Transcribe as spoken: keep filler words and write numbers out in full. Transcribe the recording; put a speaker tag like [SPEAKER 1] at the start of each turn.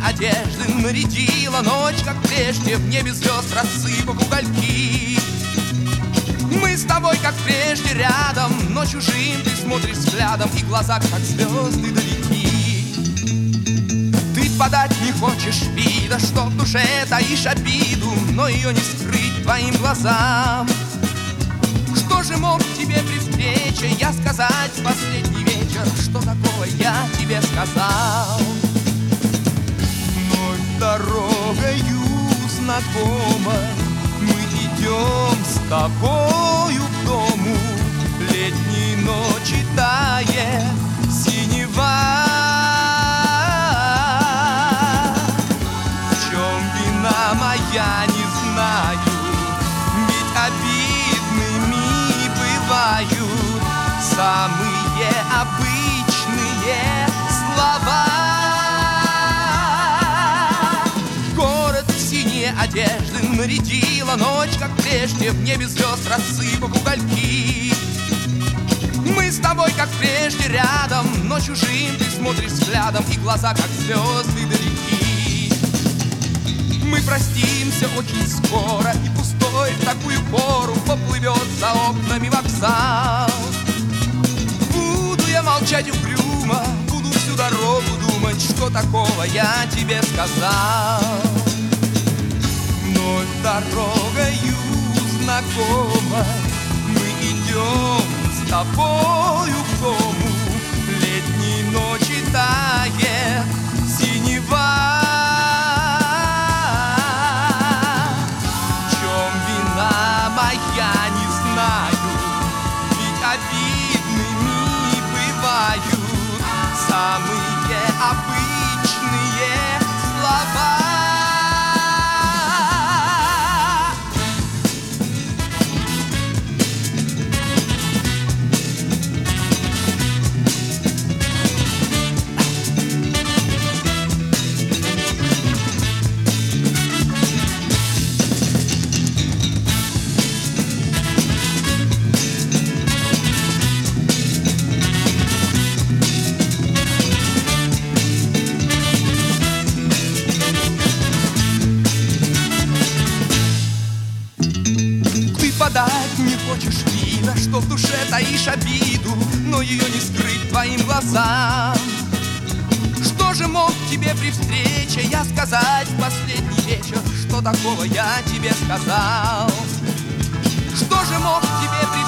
[SPEAKER 1] одежды нарядила ночь, как прежде, в небе звезд рассыпав угольки. Мы с тобой, как прежде, рядом, но чужим ты смотришь взглядом, и глаза, как звезды, далеки. Ты подать не хочешь вида, что в душе таишь обиду, но ее не скрыть твоим глазам. Что же мог тебе при встрече я сказать в последний вечер? Что такого я тебе сказал? Вновь дорогою знакомой мы идем с тобою к дому. Летней ночи тает синева. В чем вина моя, не знаю, ведь обидными бывают самые обычные слова. Город в синие одежды нарядила ночь, как прежде, в небе звезд рассыпав угольки. Мы с тобой, как прежде, рядом, но чужим ты смотришь взглядом, и глаза, как звезды, далеки. Мы простимся очень скоро, и пустой в такую пору поплывет за окнами вокзал. Буду я молчать угрюмо, буду всю дорогу думать, что такого я тебе сказал. Вновь дорогою знакомой мы идем с тобою к дому. Летней ночи тает синева. В чем вина моя, не знаю, ведь обидными бывают самые обычные слова. Подать не хочешь вида, что в душе таишь обиду, но ее не скрыть твоим глазам. Что же мог тебе при встрече я сказать в последний вечер? Что такого я тебе сказал? Что же мог тебе при